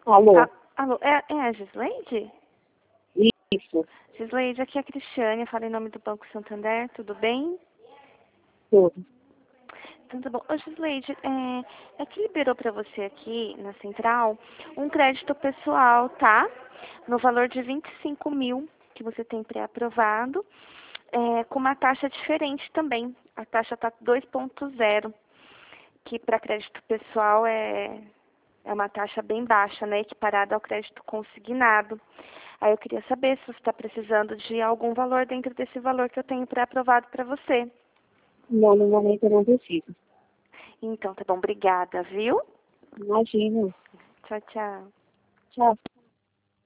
Alô? Alô, é a Gisleide? Isso, Gisleide, aqui é a Cristiane, eu falo em nome do Banco Santander, tudo bem? tudo. Então tá bom. Ô Gisleide, é que liberou para você aqui na central um crédito pessoal, tá? No valor de 25 mil que você tem pré-aprovado, com uma taxa diferente também. A taxa tá 2,0, que para crédito pessoal é uma taxa bem baixa, né? Equiparada ao crédito consignado. Aí eu queria saber se você está precisando de algum valor dentro desse valor que eu tenho pré-aprovado para você. Não, no momento eu não preciso. Então, tá bom. Obrigada, viu? Imagina. Tchau, tchau. Tchau.